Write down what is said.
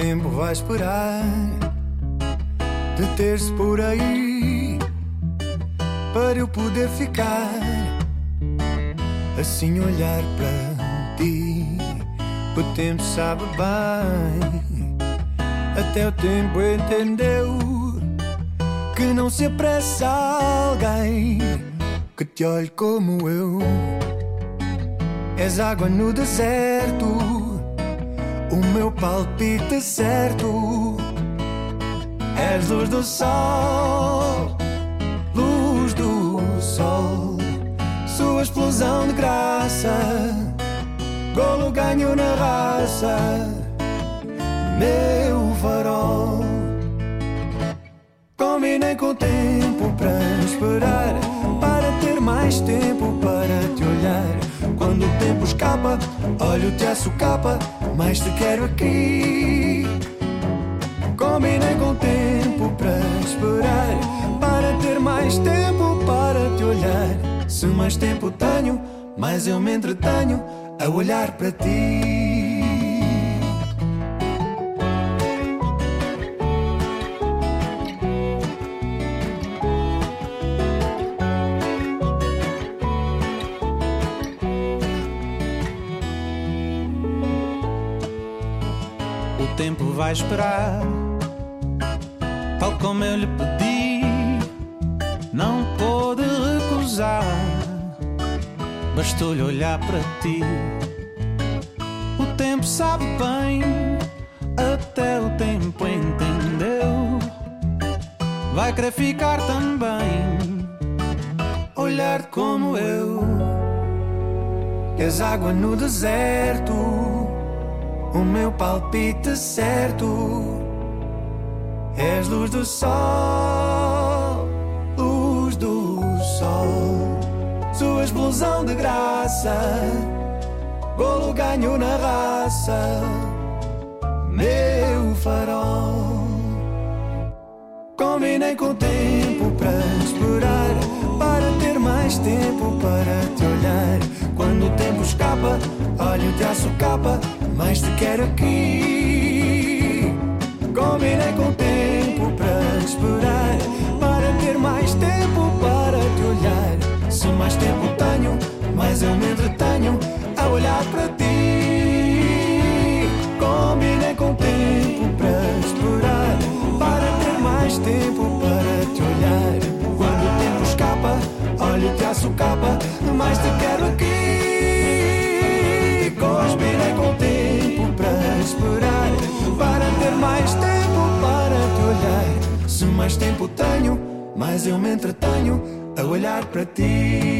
tempo vai esperar deter-se por aí para eu poder ficar assim olhar para ti. O tempo sabe bem, até o tempo entendeu que não se apressa alguém que te olhe como eu. És água no deserto, o meu palpite certo. És luz do sol, luz do sol, sua explosão de graça, golo ganho na raça, meu farol. Combinei com o tempo para esperar, para ter mais tempo para te olhar. Quando o tempo escapa, olho-te a socapa, mas te quero aqui. Combinei com o tempo para esperar, para ter mais tempo para te olhar. Se mais tempo tenho, mais eu me entretenho a olhar para ti. O tempo vai esperar, tal como eu lhe pedi, não pôde recusar. Bastou-lhe olhar para ti. O tempo sabe bem, até o tempo entendeu. Vai querer ficar também, olhar como eu. És água no deserto, o meu palpite certo. És luz do sol, luz do sol, sua explosão de graça, golo ganho na raça, meu farol. Combinei com o tempo para esperar, para ter mais tempo para te olhar. Quando o tempo escapa, olho-te a socapa, mas te quero aqui. Combinei com o tempo para esperar, para ter mais tempo para te olhar. Se mais tempo tenho, mais eu me entretenho a olhar para ti. Combinei com o tempo para esperar, para ter mais tempo para te olhar. Quando o tempo escapa, olho-te a socapa, mas te quero aqui. Combinei com o tempo para esperar, para ter mais tempo para te olhar. Se mais tempo tenho, mais eu me entretenho a olhar para ti.